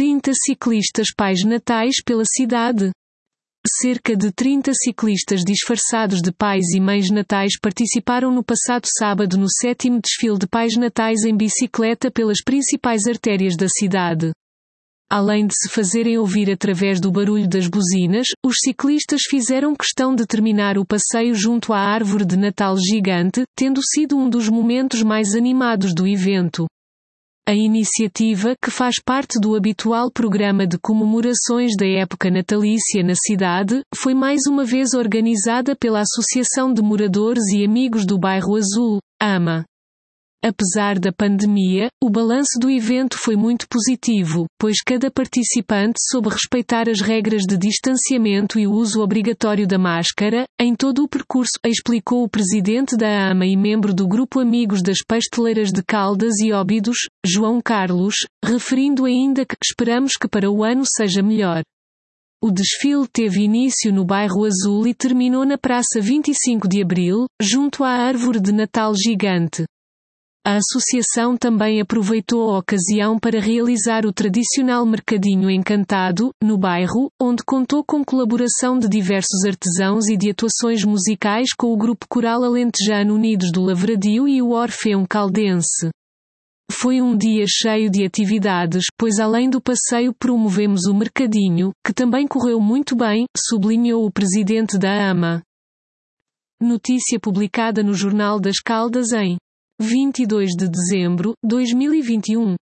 30 ciclistas pais natais pela cidade. Cerca de 30 ciclistas disfarçados de pais e mães natais participaram no passado sábado no 7º desfile de pais natais em bicicleta pelas principais artérias da cidade. Além de se fazerem ouvir através do barulho das buzinas, os ciclistas fizeram questão de terminar o passeio junto à árvore de Natal gigante, tendo sido um dos momentos mais animados do evento. A iniciativa, que faz parte do habitual programa de comemorações da época natalícia na cidade, foi mais uma vez organizada pela Associação de Moradores e Amigos do Bairro Azul, AMA. Apesar da pandemia, o balanço do evento foi muito positivo, pois cada participante soube respeitar as regras de distanciamento e o uso obrigatório da máscara, em todo o percurso, explicou o presidente da AMA e membro do grupo Amigos das Pasteleiras de Caldas e Óbidos, João Carlos, referindo ainda que esperamos que para o ano seja melhor. O desfile teve início no Bairro Azul e terminou na Praça 25 de Abril, junto à árvore de Natal gigante. A associação também aproveitou a ocasião para realizar o tradicional Mercadinho Encantado, no bairro, onde contou com colaboração de diversos artesãos e de atuações musicais com o grupo coral alentejano Unidos do Lavradio e o Orfeão Caldense. Foi um dia cheio de atividades, pois além do passeio promovemos o Mercadinho, que também correu muito bem, sublinhou o presidente da AMA. Notícia publicada no Jornal das Caldas em 22 de dezembro de 2021.